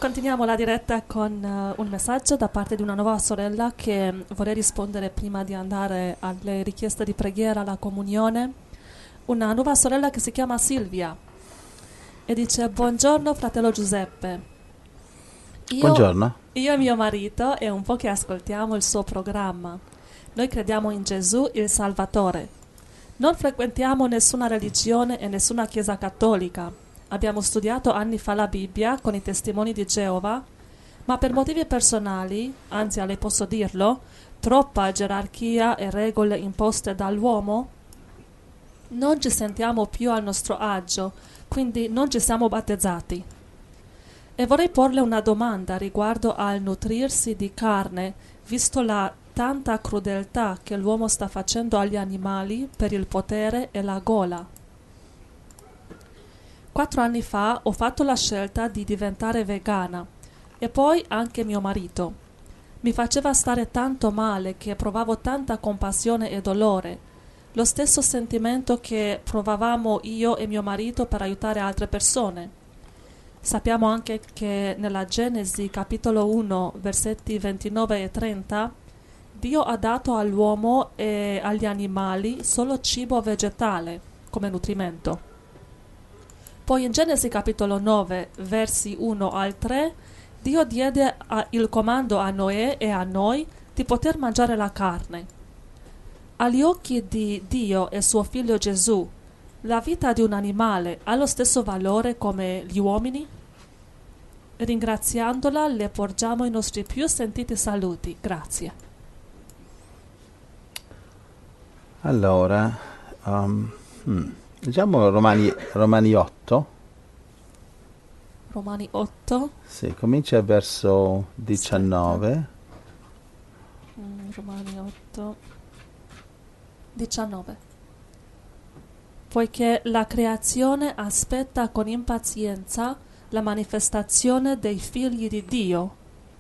Continuiamo la diretta con un messaggio da parte di una nuova sorella che vorrei rispondere prima di andare alle richieste di preghiera, alla comunione. Una nuova sorella che si chiama Silvia e dice: buongiorno fratello Giuseppe. Buongiorno. Io e mio marito è un po' che ascoltiamo il suo programma. Noi crediamo in Gesù il Salvatore. Non frequentiamo nessuna religione e nessuna chiesa cattolica. Abbiamo studiato anni fa la Bibbia con i testimoni di Geova, ma per motivi personali, anzi a lei posso dirlo, troppa gerarchia e regole imposte dall'uomo, non ci sentiamo più al nostro agio, quindi non ci siamo battezzati. E vorrei porle una domanda riguardo al nutrirsi di carne, visto la tanta crudeltà che l'uomo sta facendo agli animali per il potere e la gola. 4 anni fa ho fatto la scelta di diventare vegana e poi anche mio marito. Mi faceva stare tanto male che provavo tanta compassione e dolore, lo stesso sentimento che provavamo io e mio marito per aiutare altre persone. Sappiamo anche che nella Genesi capitolo 1 versetti 29 e 30 Dio ha dato all'uomo e agli animali solo cibo vegetale come nutrimento. Poi in Genesi capitolo 9 versi 1 al 3 Dio diede il comando a Noè e a noi di poter mangiare la carne. Agli occhi di Dio e suo figlio Gesù, la vita di un animale ha lo stesso valore come gli uomini? Ringraziandola le porgiamo i nostri più sentiti saluti. Grazie. Allora, leggiamo Romani 8. Romani 8. Sì, comincia verso 19. Romani 8. 19. Poiché la creazione aspetta con impazienza la manifestazione dei figli di Dio.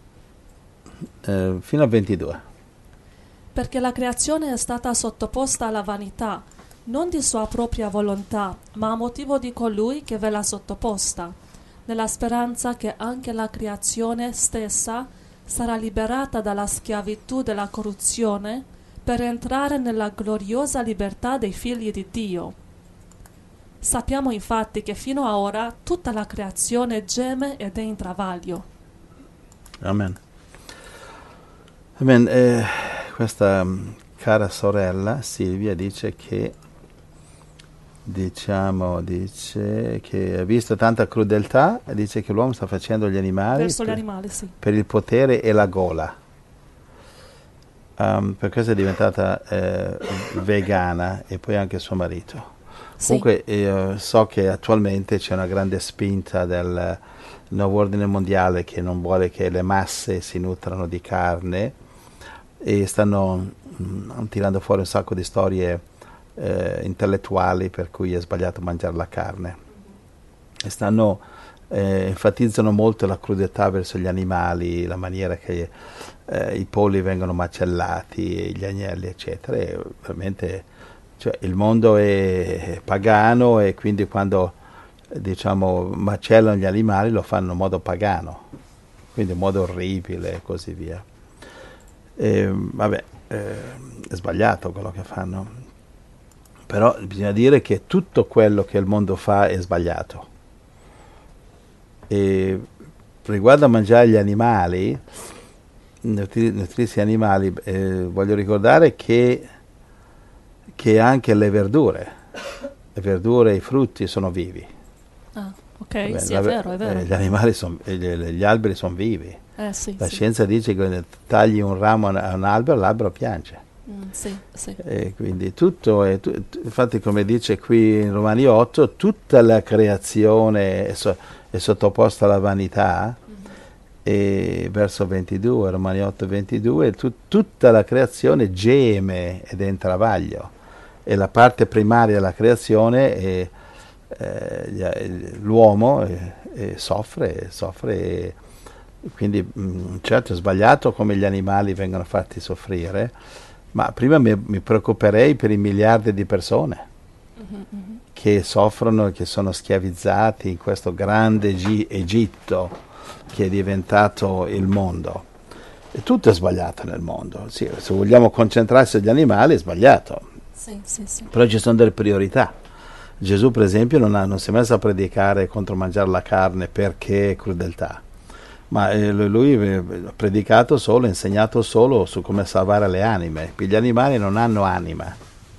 Fino a 22. Perché la creazione è stata sottoposta alla vanità, non di sua propria volontà, ma a motivo di colui che ve l'ha sottoposta, nella speranza che anche la creazione stessa sarà liberata dalla schiavitù della corruzione per entrare nella gloriosa libertà dei figli di Dio. Sappiamo infatti che fino a ora tutta la creazione geme ed è in travaglio. Amen. Amen. Questa cara sorella Silvia dice che ha visto tanta crudeltà e dice che l'uomo sta facendo gli animali Verso gli animali, sì. per il potere e la gola. Per questo è diventata vegana e poi anche suo marito. Sì. Comunque so che attualmente c'è una grande spinta del nuovo ordine mondiale che non vuole che le masse si nutrano di carne e stanno tirando fuori un sacco di storie intellettuali per cui è sbagliato mangiare la carne e enfatizzano molto la crudeltà verso gli animali, la maniera che i polli vengono macellati, gli agnelli eccetera, e veramente il mondo è pagano e quindi quando macellano gli animali lo fanno in modo pagano, quindi in modo orribile e così via. È sbagliato quello che fanno, però bisogna dire che tutto quello che il mondo fa è sbagliato. E riguardo a mangiare gli animali, nutrirsi animali, voglio ricordare che anche le verdure e i frutti sono vivi. Ah, ok, sì, è vero. Gli animali gli alberi sono vivi. Sì, La scienza dice che quando tagli un ramo a un albero, l'albero piange. Sì. E quindi tutto infatti, come dice qui in Romani 8, tutta la creazione è sottoposta alla vanità. E verso 22, Romani 8, 22, tutta la creazione geme ed è in travaglio. E la parte primaria della creazione è l'uomo soffre, quindi certo è sbagliato come gli animali vengono fatti soffrire, ma prima mi preoccuperei per i miliardi di persone che soffrono e che sono schiavizzati in questo grande Egitto che è diventato il mondo. E tutto è sbagliato nel mondo. Sì, se vogliamo concentrarsi sugli animali è sbagliato, Sì, sì, sì. però ci sono delle priorità. Gesù, per esempio, non si è messo a predicare contro mangiare la carne perché crudeltà, ma lui ha predicato solo, insegnato solo su come salvare le anime. Gli animali non hanno anima,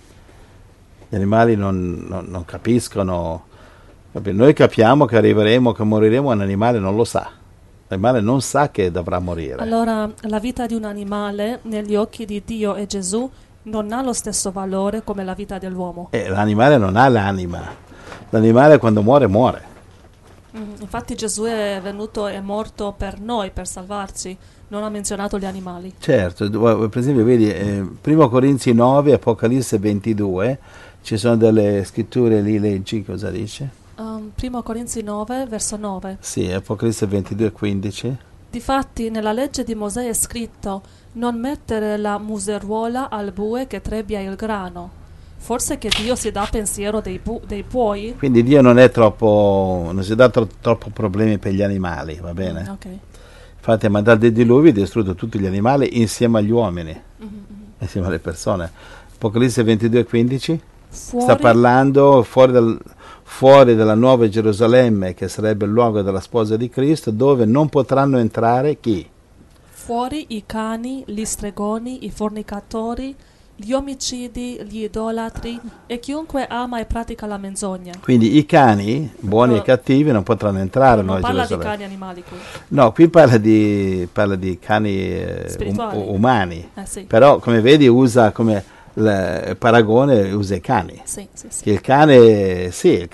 gli animali non capiscono. Noi capiamo che arriveremo, che moriremo, un animale non lo sa. L'animale non sa che dovrà morire. Allora, la vita di un animale negli occhi di Dio e Gesù non ha lo stesso valore come la vita dell'uomo. L'animale non ha l'anima. L'animale quando muore, muore. Infatti Gesù è venuto e morto per noi, per salvarci. Non ha menzionato gli animali. Certo, per esempio, vedi, 1 Corinzi 9, Apocalisse 22, ci sono delle scritture lì, leggi, cosa dice? 1 Corinzi 9, verso 9. Sì, Apocalisse 22, 15. Difatti nella legge di Mosè è scritto: non mettere la museruola al bue che trebbia il grano. Forse che Dio si dà pensiero dei buoi? Quindi Dio non è troppo, non si dà troppo problemi per gli animali, va bene? Ok. Infatti ha mandato il diluvio e ha distrutto tutti gli animali insieme agli uomini, insieme alle persone. Apocalisse 22, 15 sta parlando fuori dalla nuova Gerusalemme, che sarebbe il luogo della sposa di Cristo, dove non potranno entrare chi? Fuori i cani, gli stregoni, i fornicatori, gli omicidi, gli idolatri e chiunque ama e pratica la menzogna. Quindi i cani, buoni e cattivi, non potranno entrare Non in parla di Gerusalemme. cani animali qui. No, qui parla di cani Spirituali. umani, Sì. però come vedi usa come paragone, usa i cani. Sì, sì, sì. Che il cane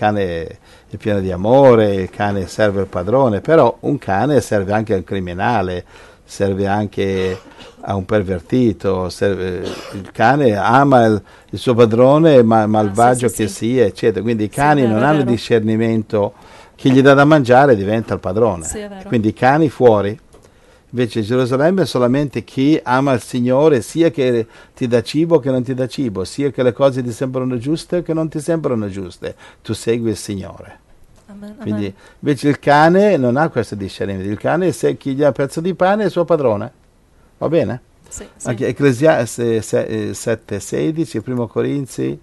è pieno di amore, il cane serve il padrone, però un cane serve anche a un criminale, serve anche a un pervertito, il cane ama il suo padrone, malvagio sì, che sì. sia, eccetera. Quindi i cani Sì, non è hanno vero. discernimento, chi gli dà da mangiare diventa il padrone. Sì, è vero. Quindi i cani fuori. Invece Gerusalemme è solamente chi ama il Signore, sia che ti dà cibo che non ti dà cibo, sia che le cose ti sembrano giuste che non ti sembrano giuste. Tu segui il Signore. Amen, Quindi amen. invece il cane non ha questo discernimento. Il cane, se chi gli ha un pezzo di pane, è il suo padrone. Va bene? Sì, sì. Anche Ecclesiaste 7,16, 1 Corinzi,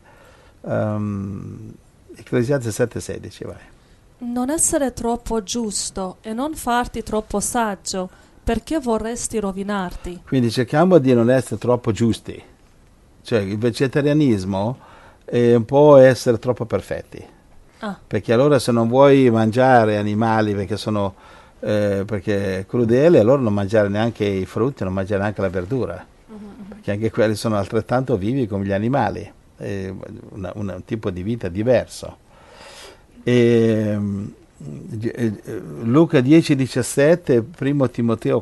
Ecclesiaste 7,16, vai. Non essere troppo giusto e non farti troppo saggio, perché vorresti rovinarti. Quindi cerchiamo di non essere troppo giusti. Cioè il vegetarianismo è un po' essere troppo perfetti. Perché allora se non vuoi mangiare animali perché crudeli, allora non mangiare neanche i frutti, non mangiare neanche la verdura. Perché anche quelli sono altrettanto vivi come gli animali. È un tipo di vita diverso. Luca 10,17, 1 Timoteo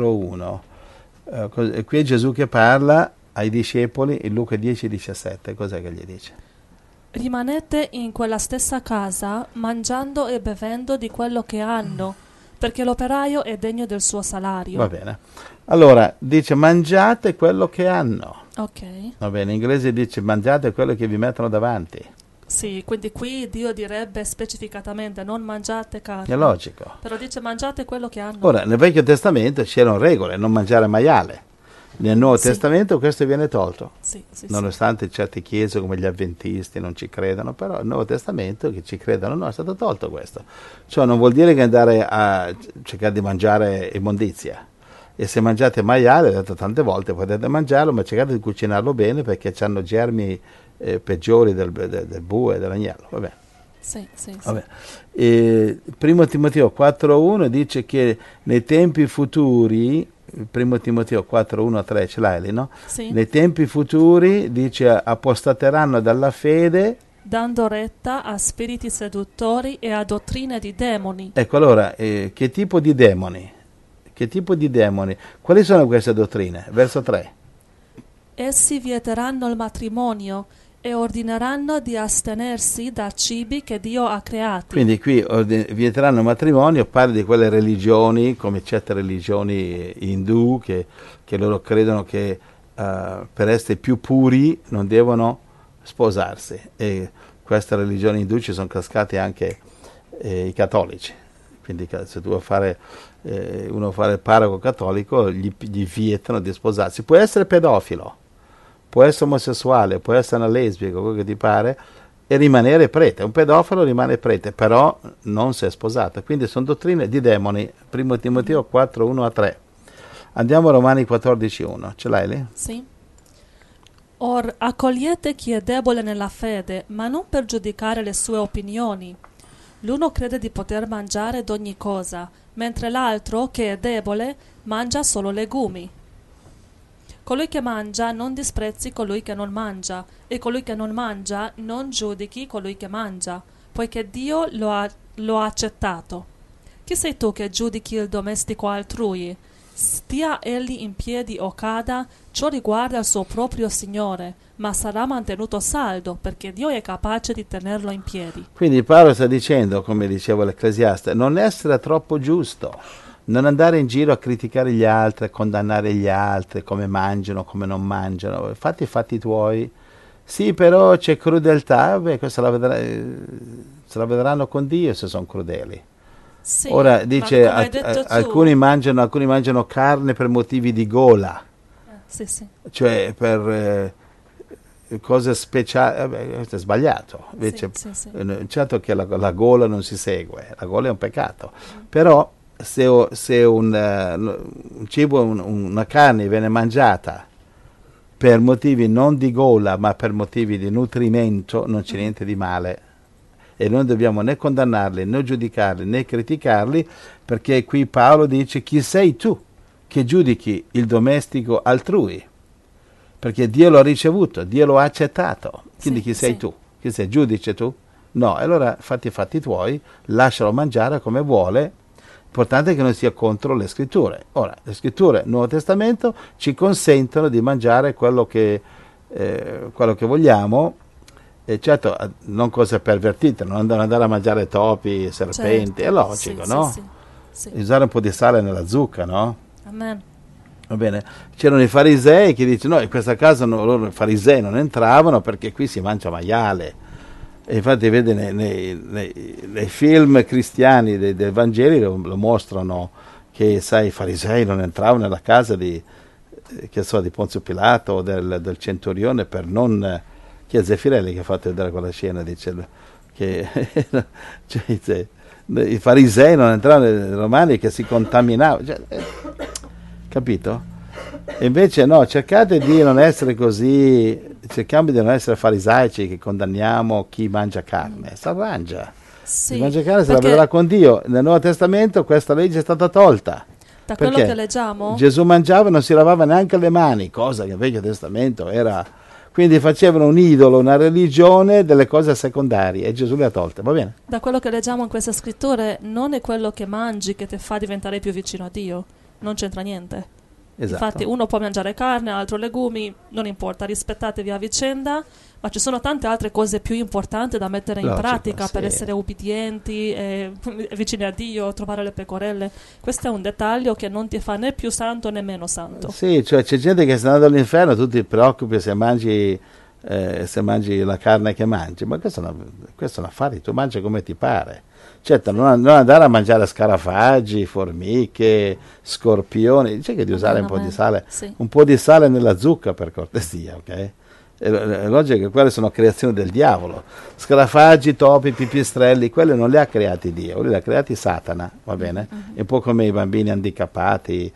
4,1. Qui è Gesù che parla ai discepoli in Luca 10,17. Cos'è che gli dice? Rimanete in quella stessa casa, mangiando e bevendo di quello che hanno, perché l'operaio è degno del suo salario. Va bene. Allora, dice mangiate quello che hanno. Ok. Va bene, in inglese dice mangiate quello che vi mettono davanti. Sì, quindi qui Dio direbbe specificatamente non mangiate carne. È logico. Però dice mangiate quello che hanno. Ora, nel Vecchio Testamento c'erano regole, non mangiare maiale. Nel Nuovo Testamento questo viene tolto. Sì, Nonostante certe chiese come gli avventisti non ci credano, però il Nuovo Testamento, che ci credono no, è stato tolto questo. Ciò non vuol dire che andare a cercare di mangiare immondizia. E se mangiate maiale, ho detto tante volte, potete mangiarlo, ma cercate di cucinarlo bene perché hanno germi peggiori del bue e dell'agnello. Vabbè. Sì. Vabbè. E 1 Timoteo 4,1 dice che nei tempi futuri, 1 Timoteo 4,1-3, ce l'hai lì, no? Sì. Nei tempi futuri, dice, apostateranno dalla fede, dando retta a spiriti seduttori e a dottrine di demoni. Ecco, allora, che tipo di demoni? Che tipo di demoni? Quali sono queste dottrine? Verso 3. Essi vieteranno il matrimonio e ordineranno di astenersi da cibi che Dio ha creati. Quindi qui vieteranno il matrimonio, parla di quelle religioni, come certe religioni indù, che loro credono che per essere più puri non devono sposarsi. E queste religioni indù ci sono cascati anche i cattolici. Quindi se tu vuoi fare uno fare il parroco cattolico, gli vietano di sposarsi. Può essere pedofilo, può essere omosessuale, può essere una lesbica, quello che ti pare, e rimanere prete. Un pedofilo rimane prete, però non si è sposato. Quindi sono dottrine di demoni. 1 Timoteo 4, 1-3. Andiamo a Romani 14, 1. Ce l'hai lì? Sì. Or accogliete chi è debole nella fede, ma non per giudicare le sue opinioni. L'uno crede di poter mangiare d'ogni cosa, mentre l'altro, che è debole, mangia solo legumi. Colui che mangia non disprezzi colui che non mangia, e colui che non mangia non giudichi colui che mangia, poiché Dio lo ha accettato. Chi sei tu che giudichi il domestico altrui? Stia egli in piedi o cada, ciò riguarda il suo proprio Signore, ma sarà mantenuto saldo, perché Dio è capace di tenerlo in piedi. Quindi Paolo sta dicendo, come diceva l'Ecclesiaste, non essere troppo giusto, non andare in giro a criticare gli altri, a condannare gli altri, come mangiano, come non mangiano. Fatti i fatti tuoi. Sì, però c'è crudeltà, questa se la vedranno con Dio se sono crudeli. Sì, Ora dice alcuni tu. mangiano carne per motivi di gola, Sì, sì. cioè per cose speciali. Questo è sbagliato. Invece, Sì. certo che la gola non si segue, la gola è un peccato, però se un cibo, una carne viene mangiata per motivi non di gola ma per motivi di nutrimento, non c'è niente di male. E non dobbiamo né condannarli, né giudicarli, né criticarli, perché qui Paolo dice: chi sei tu che giudichi il domestico altrui? Perché Dio lo ha ricevuto, Dio lo ha accettato. Quindi chi sei tu? Chi sei? Giudice tu? No, allora fatti i fatti tuoi, lascialo mangiare come vuole, l'importante è che non sia contro le scritture. Ora, le scritture, il Nuovo Testamento, ci consentono di mangiare quello che vogliamo. E certo, non cose pervertite, non andare a mangiare topi, serpenti, è logico, no? Sì. Usare un po' di sale nella zucca, no? Amen. Va bene. C'erano i farisei che dicono: no, in questa casa loro i farisei non entravano perché qui si mangia maiale. E infatti vede nei film cristiani dei Vangeli lo mostrano che, sai, i farisei non entravano nella casa di Ponzio Pilato o del centurione per non... Chi è Zeffirelli che ha fatto vedere quella scena? Dice che cioè, i farisei non entravano nei romani, che si contaminavano, capito? E invece no, cercate di non essere così, cerchiamo di non essere farisaici che condanniamo chi mangia carne, si arrangia. Sì, chi mangia carne se la vedrà con Dio. Nel Nuovo Testamento questa legge è stata tolta. Da quello che leggiamo, Gesù mangiava e non si lavava neanche le mani, cosa che nel Vecchio Testamento era... Quindi facevano un idolo, una religione delle cose secondarie, e Gesù le ha tolte, va bene? Da quello che leggiamo in queste scritture, non è quello che mangi che ti fa diventare più vicino a Dio, non c'entra niente. Esatto. Infatti uno può mangiare carne, altro legumi, non importa, rispettatevi a vicenda, ma ci sono tante altre cose più importanti da mettere in pratica per essere ubbidienti, vicini a Dio, trovare le pecorelle. Questo è un dettaglio che non ti fa né più santo né meno santo. Sì, cioè c'è gente che sta andando all'inferno, tu ti preoccupi se mangi la carne che mangi, ma questo è un affare, tu mangi come ti pare. Certo, non andare a mangiare scarafaggi, formiche, scorpioni, c'è che di usare un po' di sale, un po' di sale nella zucca per cortesia, ok? È logico che quelle sono creazioni del diavolo. Scarafaggi, topi, pipistrelli, quelli non li ha creati Dio, quelli li ha creati Satana, va bene? È un po' come i bambini handicappati,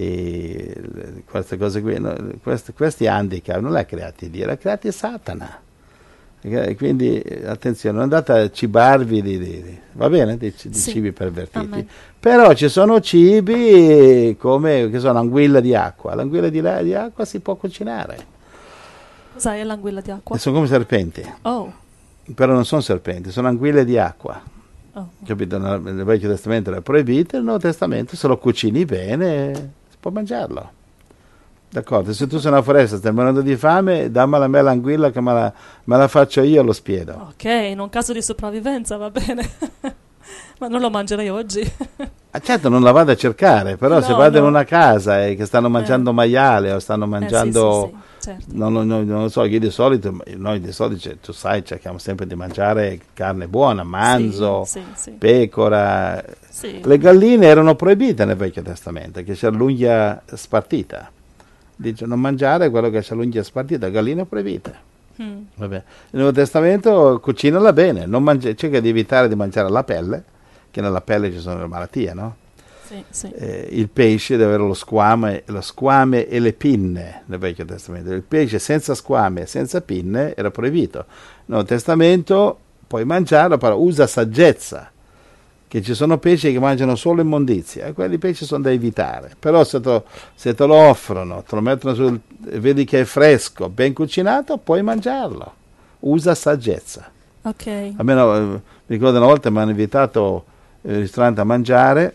queste cose qui, no? Questi handicap non li ha creati Dio, li ha creati Satana. Quindi attenzione, non andate a cibarvi va bene, di cibi pervertiti. Amen. Però ci sono cibi come che sono anguilla di acqua. L'anguilla di acqua si può cucinare. Cos'è l'anguilla di acqua? E sono come serpenti. Oh. Però non sono serpenti, sono anguille di acqua. Oh. Capito? Nel Vecchio Testamento era proibito, nel Nuovo Testamento se lo cucini bene si può mangiarlo. D'accordo, se tu sei una foresta, stai morendo di fame, dammela a me l'anguilla che me la faccio io allo spiedo. Ok, in un caso di sopravvivenza va bene, ma non lo mangerei oggi. Certo, non la vado a cercare, però se vado in una casa e che stanno mangiando maiale o stanno mangiando certo. Non lo so, io di solito, cioè, tu sai, cerchiamo sempre di mangiare carne buona, manzo, Sì. pecora. Sì. Le galline erano proibite nel Vecchio Testamento, che c'è l'unghia spartita. Dice non mangiare quello che c'è l'unghia spartita, galline proibite. Vabbè. Il Nuovo Testamento cucinala bene, cerca di evitare di mangiare la pelle, che nella pelle ci sono le malattie, no? Sì. Il pesce deve avere lo squame e le pinne nel Vecchio Testamento. Il pesce senza squame e senza pinne era proibito. Nel Nuovo Testamento puoi mangiarlo, però usa saggezza, che ci sono pesci che mangiano solo immondizia e quelli pesci sono da evitare. Però se te lo offrono, te lo mettono vedi che è fresco, ben cucinato, puoi mangiarlo. Usa saggezza. Ok. Almeno mi ricordo una volta mi hanno invitato al ristorante a mangiare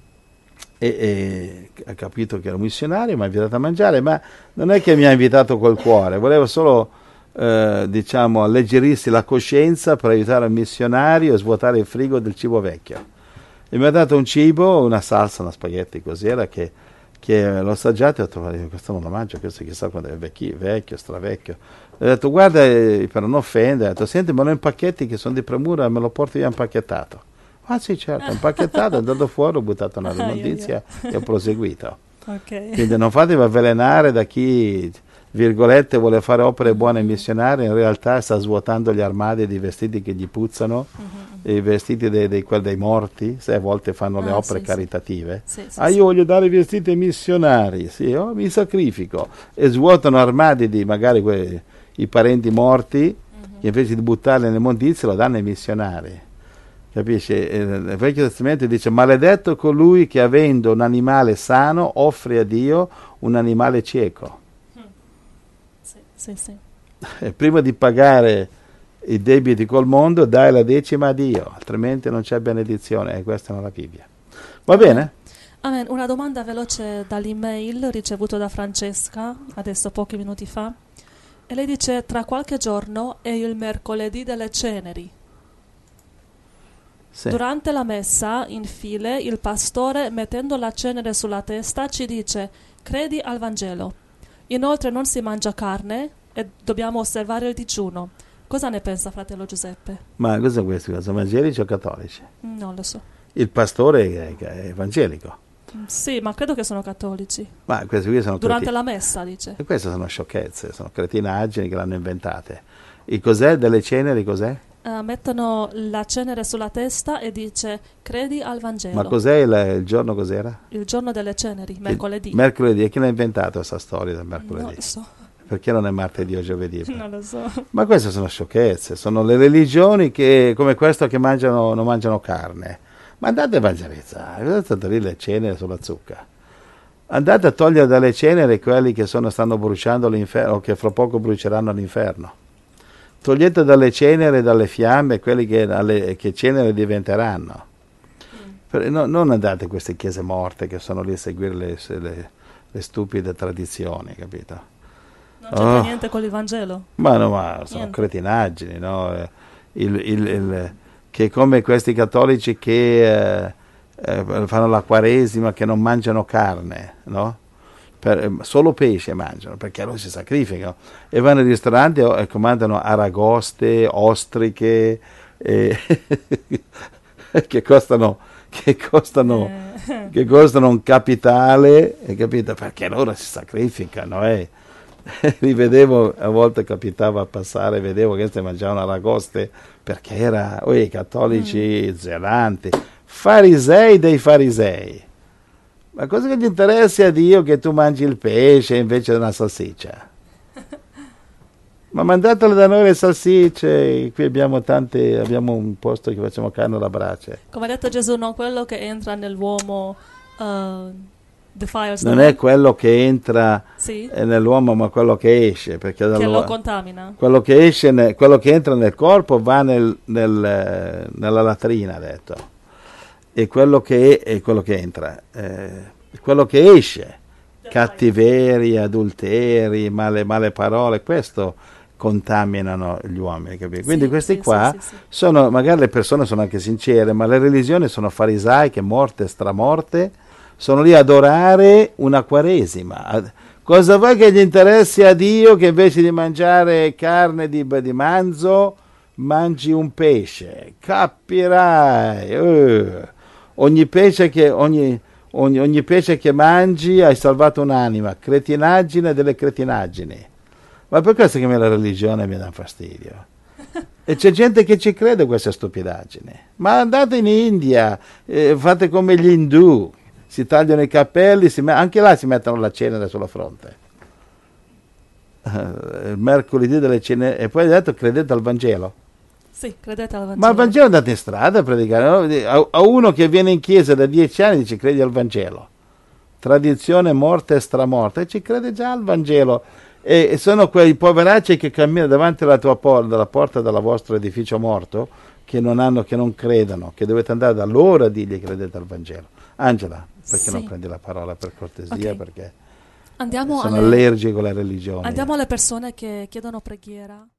e ha capito che ero missionario, mi ha invitato a mangiare, ma non è che mi ha invitato col cuore, volevo solo alleggerirsi la coscienza per aiutare il missionario a svuotare il frigo del cibo vecchio. E mi ha dato un cibo, una salsa, una spaghetti cos'era che l'ho assaggiato e ho detto questo non lo mangio, questo chissà quando è vecchio, stravecchio. Ho detto guarda, per non offendere, ho detto senti, ma non impacchetti che sono di premura, me lo porti via impacchettato. Ah sì, certo, impacchettato, è andato fuori, ho buttato una immondizia e ho proseguito. Okay. Quindi non fatevi avvelenare da chi, virgolette, vuole fare opere buone missionarie, in realtà sta svuotando gli armadi di vestiti che gli puzzano, i vestiti dei morti, se a volte fanno le opere caritative. Sì, io voglio dare i vestiti ai missionari, mi sacrifico. E svuotano armadi di magari i parenti morti, che invece di buttarli nell'immondizia lo danno ai missionari. Capisci? Il Vecchio Testamento dice maledetto colui che avendo un animale sano offre a Dio un animale cieco. Sì. E prima di pagare i debiti col mondo dai la decima a Dio, altrimenti non c'è benedizione, e questa non è la Bibbia. Va bene? Amen. Una domanda veloce dall'email ricevuto da Francesca adesso pochi minuti fa, e lei dice tra qualche giorno è il mercoledì delle ceneri. Sì. Durante la messa, in file, il pastore, mettendo la cenere sulla testa, ci dice credi al Vangelo. Inoltre non si mangia carne e dobbiamo osservare il digiuno. Cosa ne pensa fratello Giuseppe? Ma cosa è questo? Sono evangelici o cattolici? Non lo so. Il pastore è evangelico. Sì, ma credo che sono cattolici. Ma questi qui sono durante la messa, dice. E queste sono sciocchezze, sono cretinaggini che l'hanno inventate. Il cos'è delle ceneri, cos'è? Mettono la cenere sulla testa e dice credi al Vangelo. Ma cos'è il giorno, cos'era? Il giorno delle ceneri, mercoledì. Mercoledì, e chi l'ha inventato questa storia del mercoledì? Non lo so. Perché non è martedì o giovedì? Non lo so. Ma queste sono sciocchezze, sono le religioni che, come questo, che non mangiano carne. Ma andate a evangelizzare, andate a togliere le ceneri sulla zucca. Andate a togliere dalle ceneri quelli che stanno bruciando l'inferno o che fra poco bruceranno l'inferno. Togliete dalle ceneri e dalle fiamme quelli che cenere diventeranno. Non andate a queste chiese morte che sono lì a seguire le stupide tradizioni, capito? Non c'entra niente con il Vangelo? Ma sono niente. Cretinaggini, no? Che come questi cattolici che fanno la Quaresima, che non mangiano carne, no? Solo pesce mangiano, perché loro si sacrificano e vanno ai ristoranti e comandano aragoste, ostriche che costano un capitale, capito? Perché loro si sacrificano. Rivedevo, a volte capitava a passare, vedevo che questi mangiavano aragoste perché erano i cattolici zelanti, farisei dei farisei. Ma cosa che ti interessa a Dio che tu mangi il pesce invece della salsiccia? Ma mandatele da noi le salsicce, qui abbiamo un posto che facciamo carne alla brace. Come ha detto Gesù, non quello che entra nell'uomo defiles. Non è quello che entra nell'uomo, ma quello che esce, perché che lo contamina. Quello che entra nel corpo va nella latrina, ha detto. E quello che entra, quello che esce, cattiveria, adulteri, male parole, questo contaminano gli uomini, capito? Quindi questi qua sono, magari le persone sono anche sincere, ma le religioni sono farisaiche, morte, stramorte, sono lì ad adorare una Quaresima, Cosa vuoi che gli interessi a Dio che invece di mangiare carne di manzo mangi un pesce? Capirai. Ogni pesce che mangi hai salvato un'anima. Cretinaggine delle cretinaggini. Ma per questo che a me la religione mi dà fastidio. E c'è gente che ci crede a queste stupidaggini. Ma andate in India, fate come gli indù, si tagliano i capelli, anche là si mettono la cenere sulla fronte. Il mercoledì delle ceneri. E poi hai detto credete al Vangelo? Sì, credete al Vangelo. Ma il Vangelo andate in strada a predicare. No? A uno che viene in chiesa da 10 anni dice credi al Vangelo. Tradizione morta e stramorta. E ci crede già al Vangelo. E sono quei poveracci che camminano davanti alla tua porta, dalla porta del vostro edificio morto, che non credono, che dovete andare da loro a dirgli credete al Vangelo. Angela, perché non prendi la parola per cortesia? Okay. Perché sono allergico alla religione. Andiamo alle persone che chiedono preghiera.